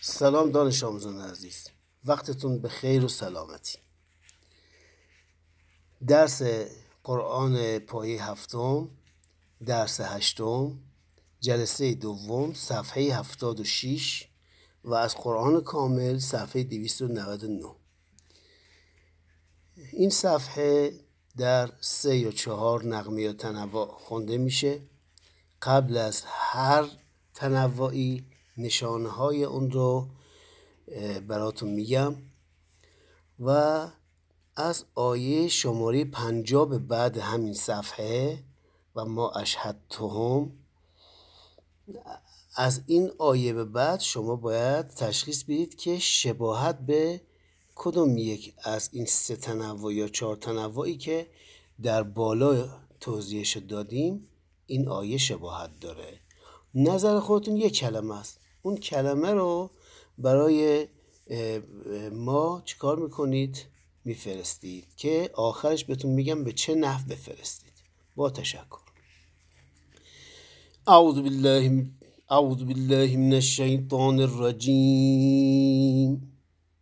سلام دانش آموزان عزیز، وقتتون به خیر و سلامتی. درس قرآن پایه هفتم، درس هشتم، جلسه دوم، صفحه 76 و از قرآن کامل صفحه 299. این صفحه در 3 یا 4 نغمه یا تنوع خونده میشه. قبل از هر تنوعی نشانهای اون رو براتون میگم و از آیه شماره 50 به بعد همین صفحه و ما اشهدتهم، از این آیه به بعد شما باید تشخیص بدید که شباهت به کدوم یک از این 3 تنوع یا 4 تنوعی که در بالا توضیحش دادیم این آیه شباهت داره. نظر خودتون یک کلمه است، اون کلمه رو برای ما چیکار میکنید؟ میفرستید که آخرش بهتون میگم به چه نحو بفرستید. با تشکر. اعوذ بالله من الشیطان الرجیم.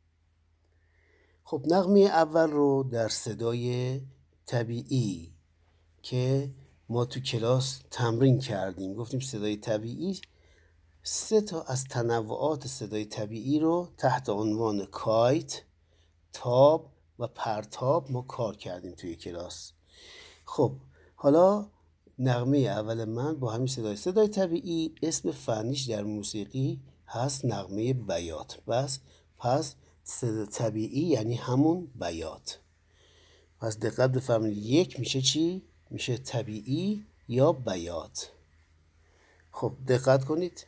خب نغمه اول رو در صدای طبیعی که ما تو کلاس تمرین کردیم، گفتیم صدای طبیعی 3 تا از تنوعات صدای طبیعی رو تحت عنوان کایت، تاب و پرتاب ما کار کردیم توی کلاس. خب حالا نغمه اول من با همین صدای طبیعی اسم فنیش در موسیقی هست نغمه بیات. پس صدای طبیعی یعنی همون بیات. پس دقت بفرمایید، یک میشه چی؟ میشه طبیعی یا بیات. خب دقت کنید.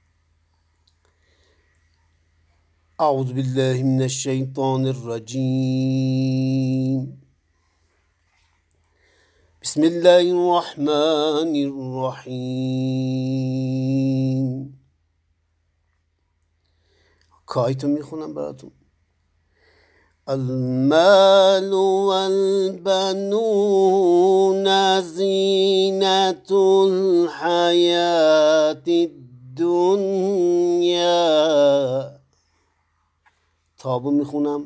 اعوذ بالله من الشیطان الرجیم. بسم الله الرحمن الرحیم. کایتو میخونم براتون. المال والبنون زینة الحیاة الدنیا. تابو میخونم.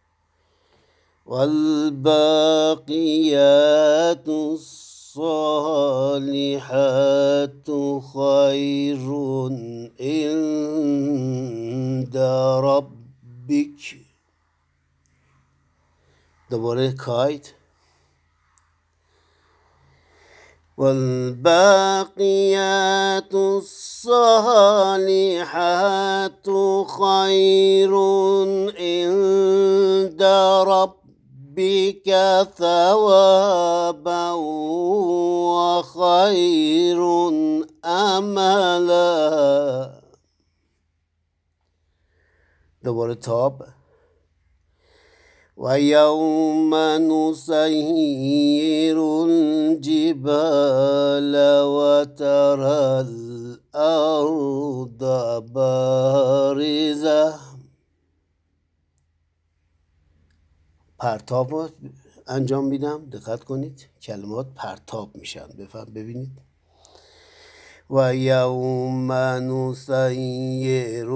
والباقیات الصالحات خیر عند ربک. دوباره کایت. والباقیات الصالحات خیر عند ربک ثوابا و خیر املا. دوباره تاب. و یوم نسیر الجبال و تری الارض بارزه. پرتاب رو انجام میدم، دقت کنید کلمات پرتاب میشن. ببینید. و یوم نسیر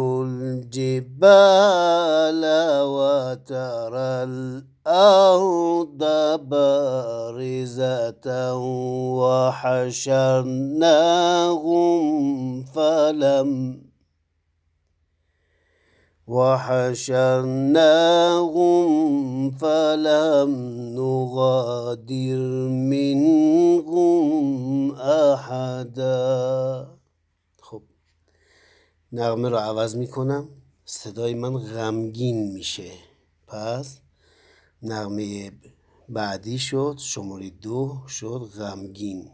الجبال و تری الارض بارزة و حشرناهم فلم نغادر منهم احدا. خب نغمه رو عوض میکنم، صدای من غمگین میشه. پس نغمه بعدی شد شماره 2 شد غمگین.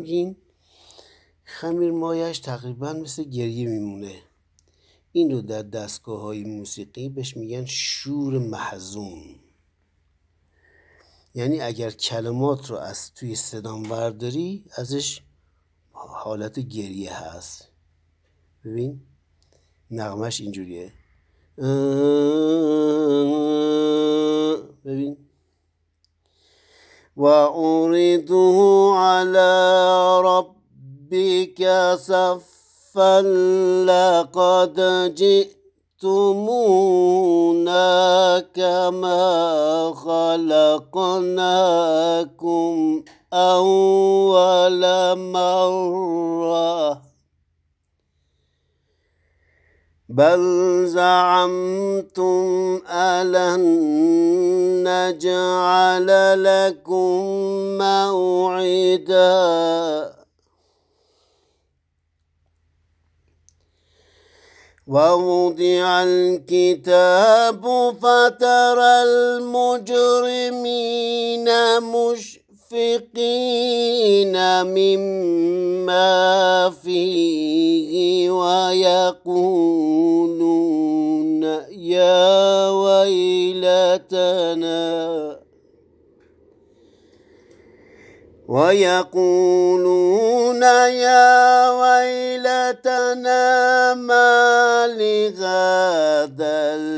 خمیر مایش تقریبا مثل گریه میمونه. این رو در دستگاه های موسیقی بهش میگن شور محزون. یعنی اگر کلمات رو از توی صدام برداری ازش حالت گریه هست. ببین نغمش اینجوریه. ببین. و عرضوا علی ربک صفا لقد جئتمونا كما خلقناكم أول مرة بل زعمتم ألن نجعل لكم موعدا ووضع الكتاب فترى المجرمين مشفقين مما فيه ويقولون يا ويلتنا ما لهذا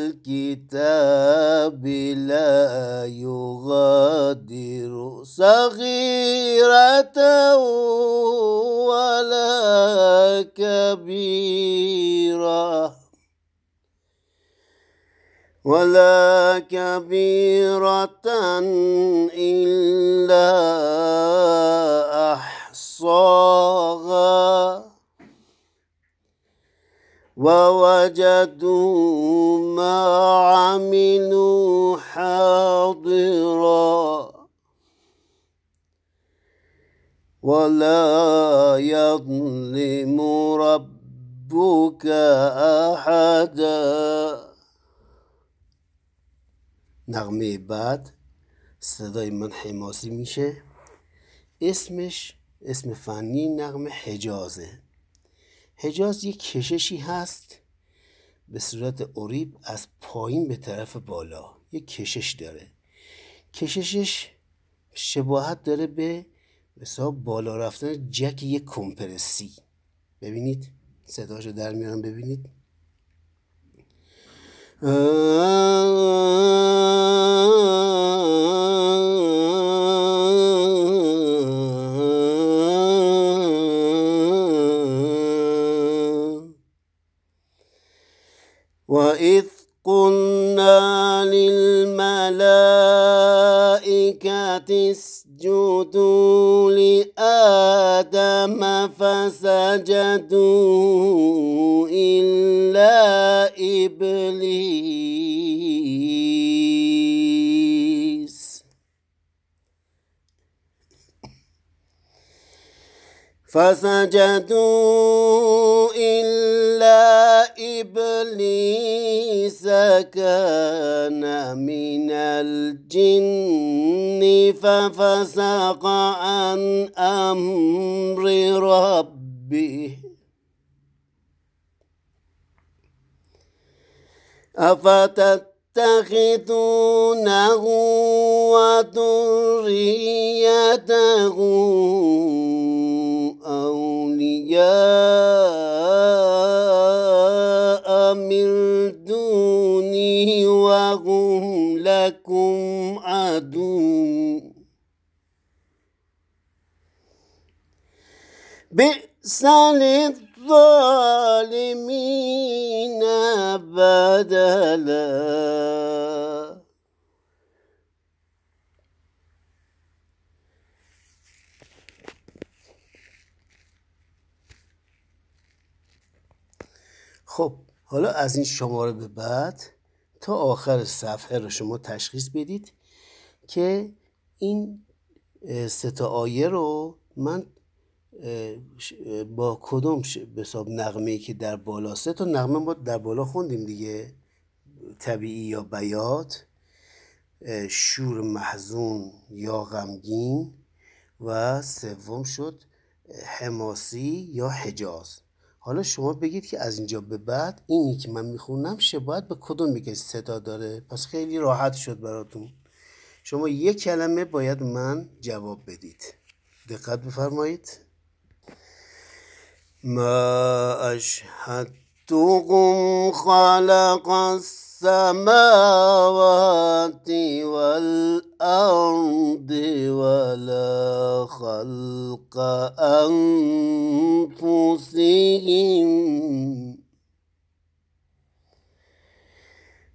الكتاب لا يغادر صغيرة ولا كبيرة إلا أحصاها ووجدوا ما عملوا حاضرا ولا يظلم ربك أحدا. نغمه بعد صدای من حماسی میشه. اسم فنی نغمه حجازه. حجاز یک کششی هست به صورت اوریب از پایین به طرف بالا، یک کشش داره. کششش شباهت داره به مثلا بالا رفتن جک یک کمپرسی. ببینید صداشو در میارم، ببینید. وَإِذْ قُلْنَا لِلْمَلَائِكَةِ اسْجُدُوا لِآدَمَ فَسَجَدُوا إِلَّا إبليس كان من الجن ففسق عن أمر ربه أفتتخذونه وذريته أولياء من دوني وهم لكم عدو بئس للظالمين بدلا. خب حالا از این شماره به بعد تا آخر صفحه رو شما تشخیص بدید که این 3 آیه رو من با کدوم به حساب نغمه‌ای که در بالا 3 نغمه ما در بالا خوندیم دیگه، طبیعی یا بیات، شور محزون یا غمگین و سوم شد حماسی یا حجاز. حالا شما بگید که از اینجا به بعد اینی که من میخونم شباهت به کدوم یک صدا داره. پس خیلی راحت شد براتون. شما یک کلمه باید من جواب بدید. دقت بفرمایید. ما اشهدتهم خلق السماوات والأرض ولا خلق أنفسهم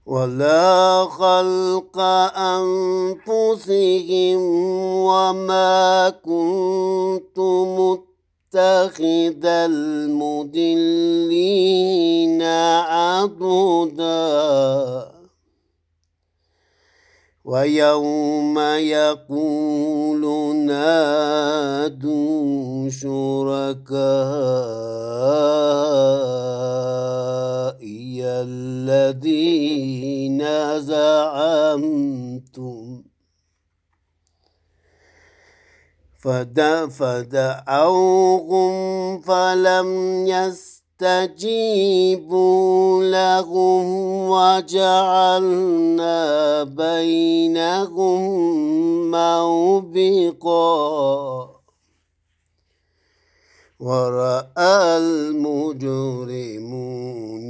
ولا خلق أنفسهم وما كنت متخذ المضلين عضدا ويوم يقول نادوا شركائي الذين زعمتم فدعوهم فلم يستجيبوا لهم وجعلنا بينهم موبقا ورأى المجرمون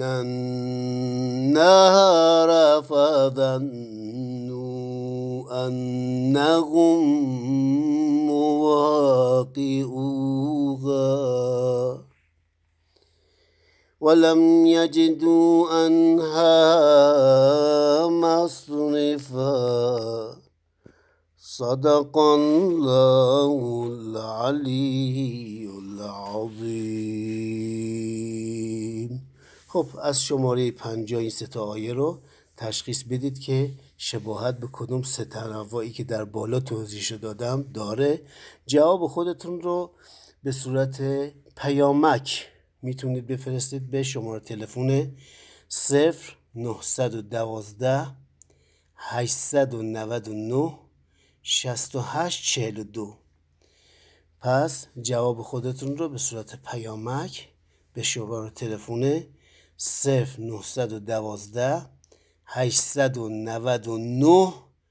النار فظنوا أنهم مواقعوها ولم يجدوا عنها مصرفا صدق الله العلی العظیم. خب از شماره 50 این 3 آیه رو تشخیص بدید که شباهت به کدوم 3 تنوعی که در بالا توضیحش دادم داره. جواب خودتون رو به صورت پیامک میتونید بفرستید به شماره تلفن 0912 899 6842. پس جواب خودتون رو به صورت پیامک به شماره تلفن 0912 899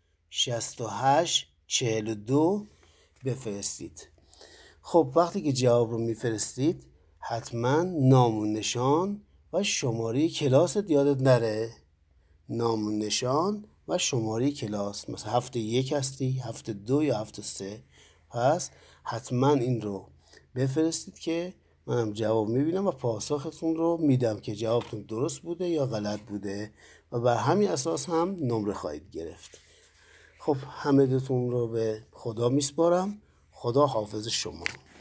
6842 بفرستید. خب وقتی که جواب رو میفرستید حتما نام و نشان و شماره کلاست یادت نره. نام و نشان و شماره کلاس، مثلا هفته 1 هستی، هفته 2 یا هفته 3. پس حتما این رو بفرستید که منم جواب میبینم و پاسختون رو میدم که جوابتون درست بوده یا غلط بوده و بر همین اساس هم نمره خواهید گرفت. خب همه دوتون رو به خدا میسپارم. خدا حافظ شما.